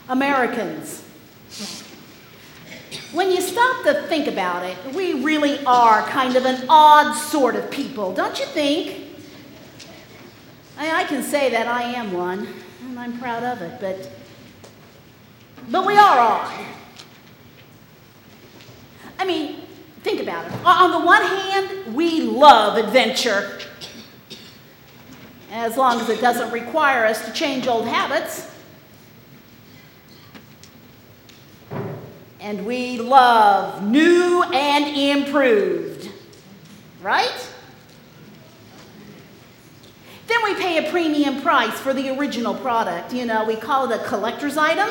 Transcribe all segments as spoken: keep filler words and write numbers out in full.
Americans. When you stop to think about it, we really are kind of an odd sort of people, don't you think? I, I can say that I am one, and I'm proud of it, but, but we are odd. I mean, think about it. On the one hand, we love adventure, as long as it doesn't require us to change old habits. And we love new and improved, right? Then we pay a premium price for the original product. You know, we call it a collector's item.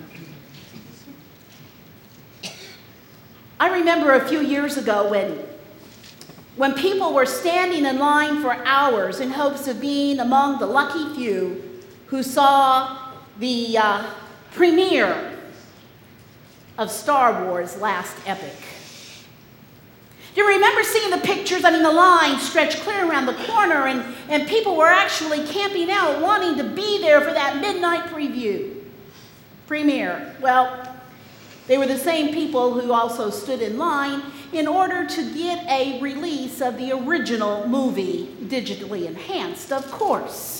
I remember a few years ago when, when people were standing in line for hours in hopes of being among the lucky few who saw the uh, premiere of Star Wars Last Epic. Do you remember seeing the pictures? I mean, the line stretched clear around the corner, and, and people were actually camping out wanting to be there for that midnight preview. Premiere. Well, they were the same people who also stood in line in order to get a release of the original movie, digitally enhanced, of course.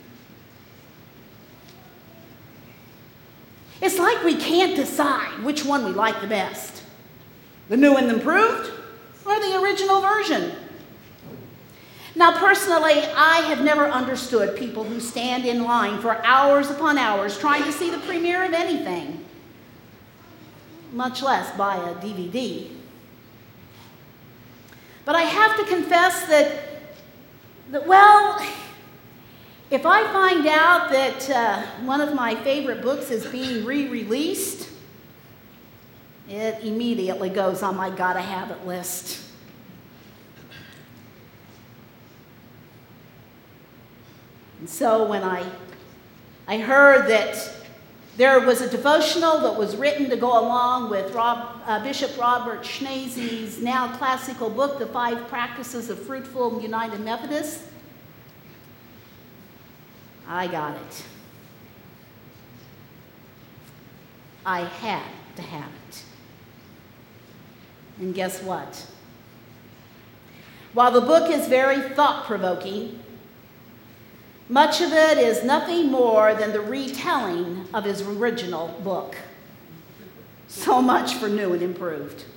It's like we can't decide which one we like the best, the new and improved or the original version. Now, personally, I have never understood people who stand in line for hours upon hours trying to see the premiere of anything, much less buy a D V D. But I have to confess that, that well, if I find out that uh, one of my favorite books is being re-released, it immediately goes on my gotta have it list. And so when I, I heard that there was a devotional that was written to go along with Rob, uh, Bishop Robert Schneeze's now classical book, The Five Practices of Fruitful United Methodists, I got it. I had to have it. And guess what? While the book is very thought-provoking, much of it is nothing more than the retelling of his original book. So much for new and improved.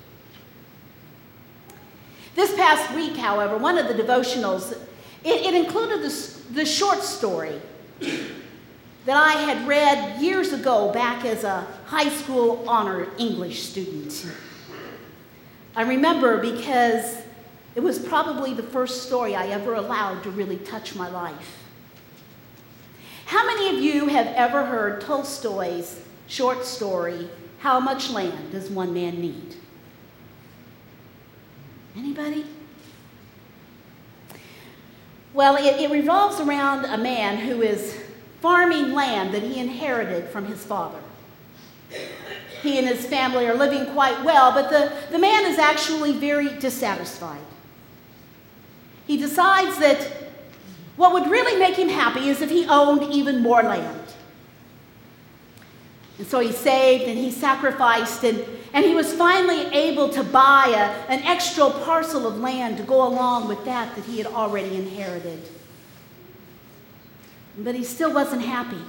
This past week, however, one of the devotionals, it, it included the, the short story that I had read years ago back as a high school honor English student. I remember because it was probably the first story I ever allowed to really touch my life. How many of you have ever heard Tolstoy's short story, How Much Land Does One Man Need? Anybody? Well, it, it revolves around a man who is farming land that he inherited from his father. He and his family are living quite well, but the, the man is actually very dissatisfied. He decides that what would really make him happy is if he owned even more land. And so he saved and he sacrificed, and, and he was finally able to buy a, an extra parcel of land to go along with that that he had already inherited. But he still wasn't happy.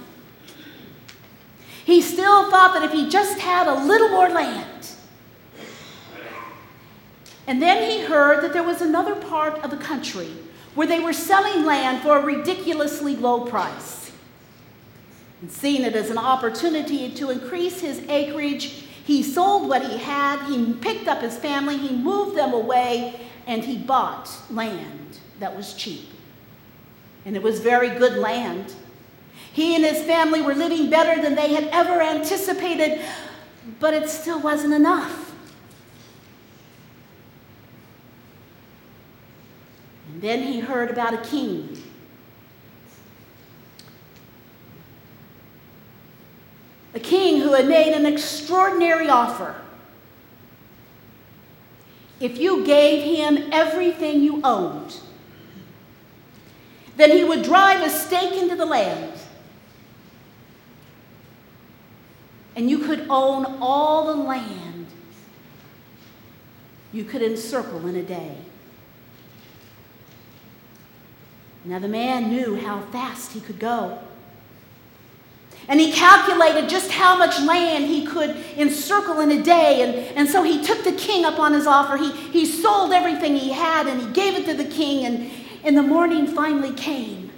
He still thought that if he just had a little more land. And then he heard that there was another part of the country where they were selling land for a ridiculously low price. And seeing it as an opportunity to increase his acreage, he sold what he had, he picked up his family, he moved them away, and he bought land that was cheap. And it was very good land. He and his family were living better than they had ever anticipated, but it still wasn't enough. And then he heard about a king. A king who had made an extraordinary offer. If you gave him everything you owned, then he would drive a stake into the land. and you could own all the land you could encircle in a day. Now the man knew how fast he could go. And he calculated just how much land he could encircle in a day. And, and so he took the king up on his offer. He, he sold everything he had and he gave it to the king. And, and the morning finally came.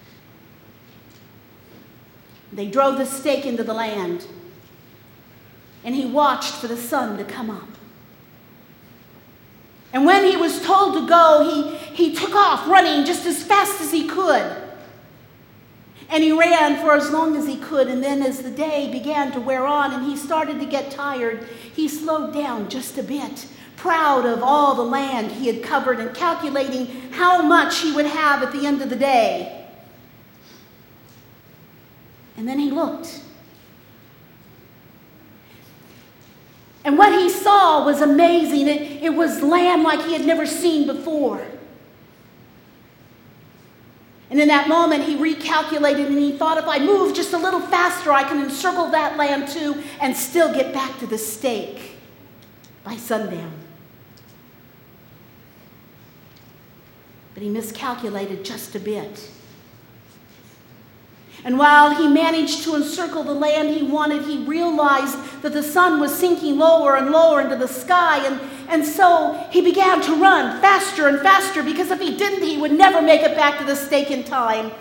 They drove the stake into the land. And he watched for the sun to come up. And when he was told to go, he, he took off running just as fast as he could. And he ran for as long as he could. And then as the day began to wear on and he started to get tired, he slowed down just a bit, proud of all the land he had covered and calculating how much he would have at the end of the day. And then he looked. And what he saw was amazing. It, it was land like he had never seen before. And in that moment, he recalculated and he thought, if I move just a little faster, I can encircle that land too and still get back to the stake by sundown. But he miscalculated just a bit. And while he managed to encircle the land he wanted, he realized that the sun was sinking lower and lower into the sky. And, and so he began to run faster and faster, because if he didn't, he would never make it back to the stake in time.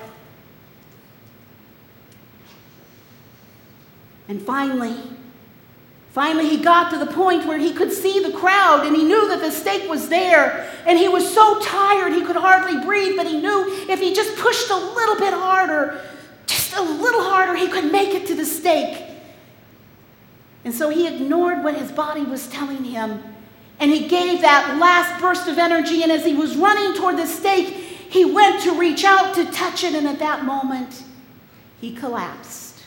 And finally, finally he got to the point where he could see the crowd, and he knew that the stake was there. And he was so tired he could hardly breathe, but he knew if he just pushed a little bit harder, just a little harder, he could make it to the stake. And so he ignored what his body was telling him, and he gave that last burst of energy, and as he was running toward the stake, he went to reach out to touch it, and at that moment, he collapsed.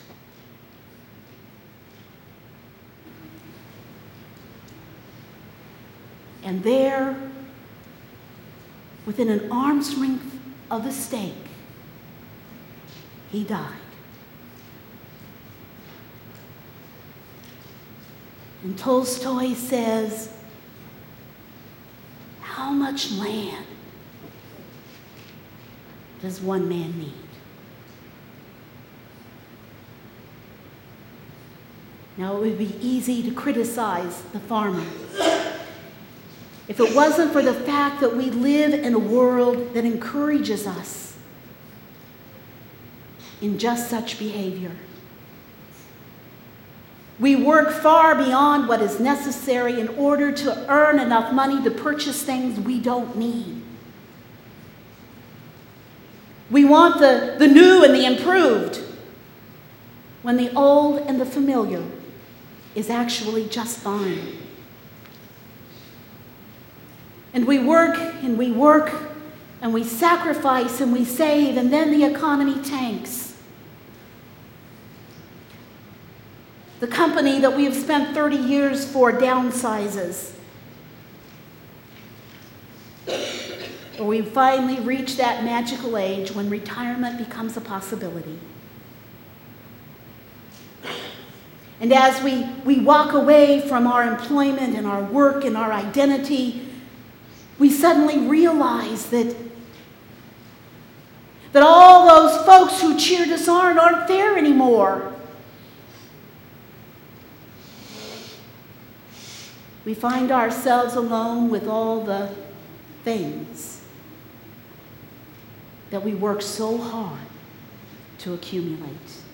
And there, within an arm's length of the stake, he died. And Tolstoy says, how much land does one man need? Now, it would be easy to criticize the farmer if it wasn't for the fact that we live in a world that encourages us in just such behavior. We work far beyond what is necessary in order to earn enough money to purchase things we don't need. We want the, the new and the improved, when the old and the familiar is actually just fine. And we work and we work and we sacrifice and we save, and then the economy tanks. The company that we have spent thirty years for downsizes. Or we finally reach that magical age when retirement becomes a possibility. And as we, we walk away from our employment and our work and our identity, we suddenly realize that, that all those folks who cheered us on aren't there anymore. We find ourselves alone with all the things that we work so hard to accumulate.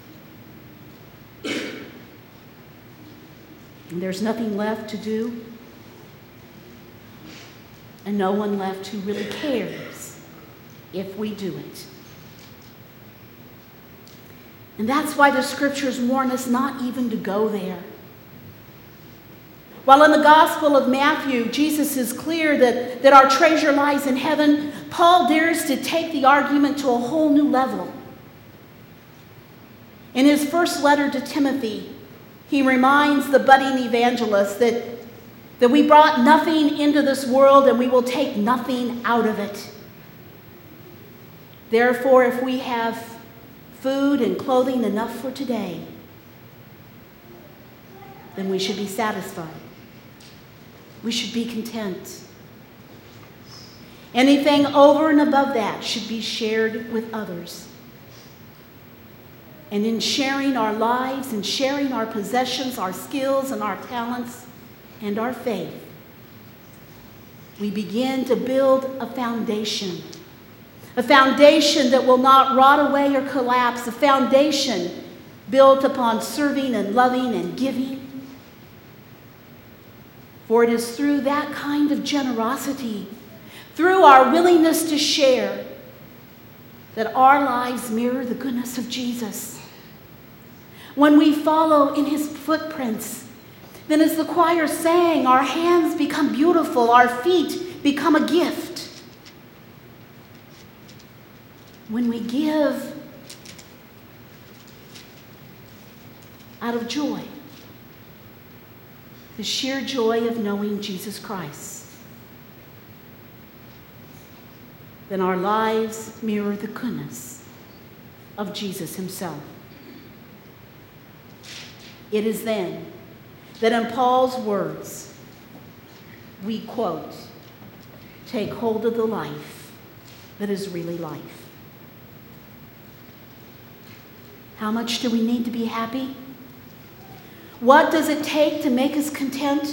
And there's nothing left to do, and no one left who really cares if we do it. And that's why the scriptures warn us not even to go there. While in the Gospel of Matthew, Jesus is clear that, that our treasure lies in heaven, Paul dares to take the argument to a whole new level. In his first letter to Timothy, he reminds the budding evangelist that, that we brought nothing into this world and we will take nothing out of it. Therefore, if we have food and clothing enough for today, then we should be satisfied. We should be content. Anything over and above that should be shared with others. And in sharing our lives and sharing our possessions, our skills and our talents and our faith, we begin to build a foundation. A foundation that will not rot away or collapse. A foundation built upon serving and loving and giving. For it is through that kind of generosity, through our willingness to share, that our lives mirror the goodness of Jesus. When we follow in his footprints, then as the choir sang, our hands become beautiful, our feet become a gift. When we give out of joy, the sheer joy of knowing Jesus Christ, then our lives mirror the goodness of Jesus himself. It is then that in Paul's words, we quote, take hold of the life that is really life. How much do we need to be happy? What does it take to make us content?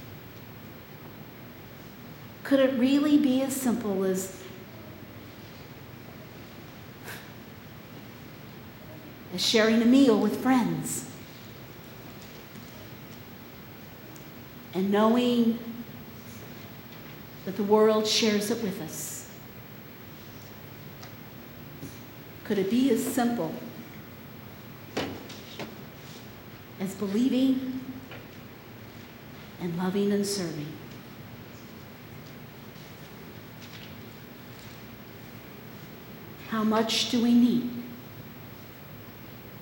Could it really be as simple as as sharing a meal with friends and knowing that the world shares it with us? Could it be as simple as believing and loving and serving? How much do we need